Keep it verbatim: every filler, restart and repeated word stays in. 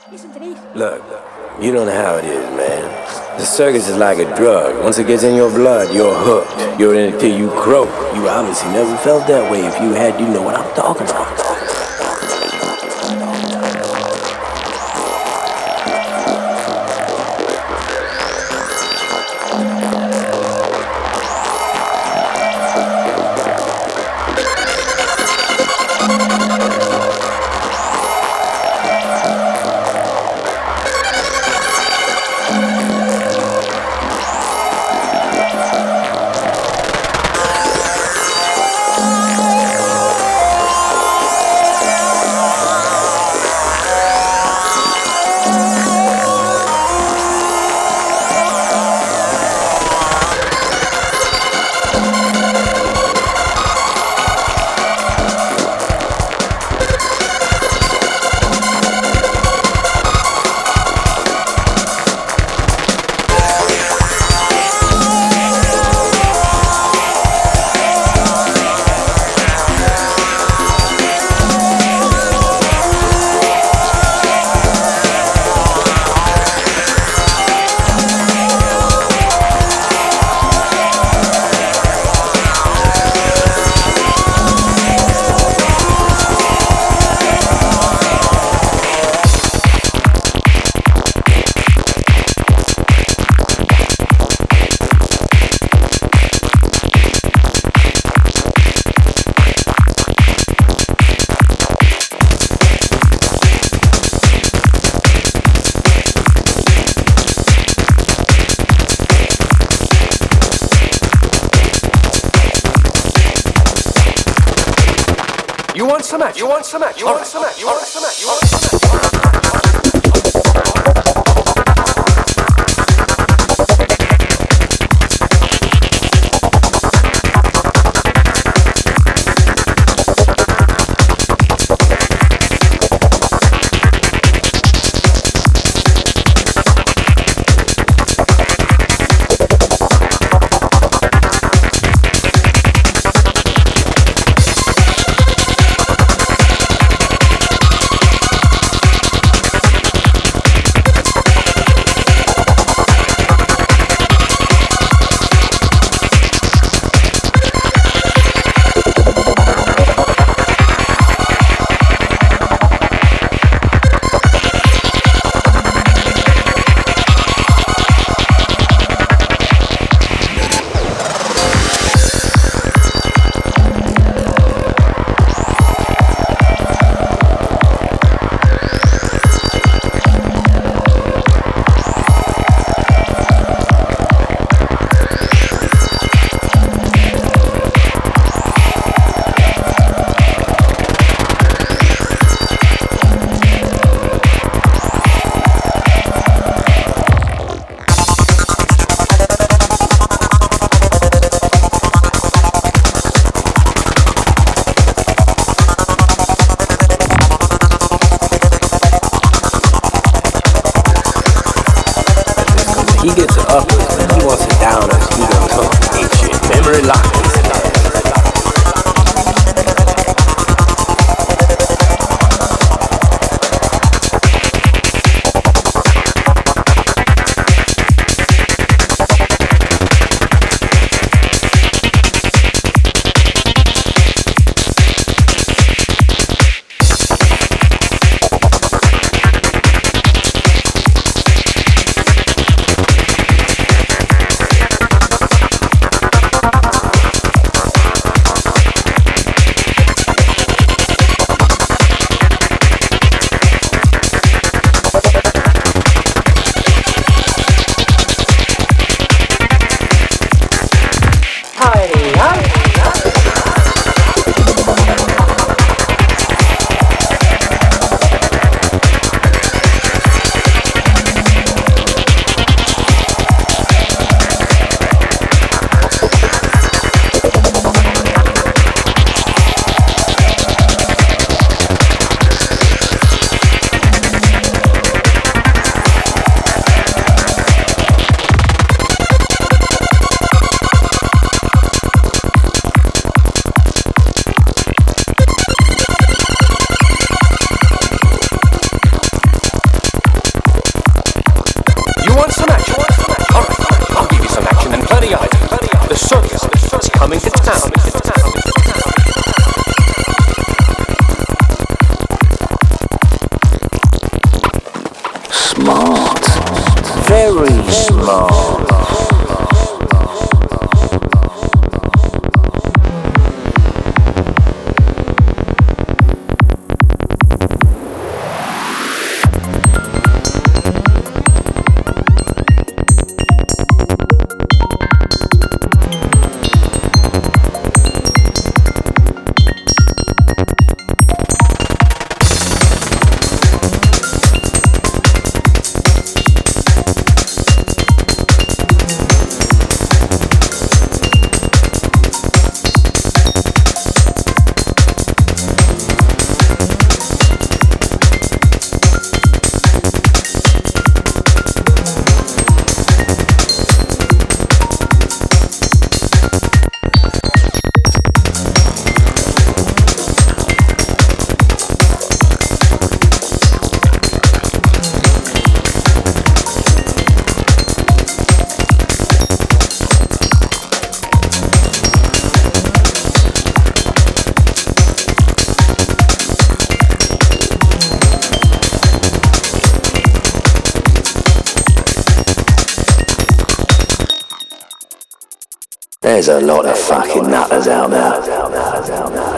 Look, you don't know how it is, man. The circus is like a drug. Once it gets in your blood, you're hooked. You're in it till you croak. You obviously never felt that way. If you had, you know what I'm talking about. You want some action? You want some action? You want some action? You want some action? You want some action? He gets it up, man. He wants it down us. He gonna come. Ain't shit. Memory locked. very small. There's a lot of fucking nutters out there.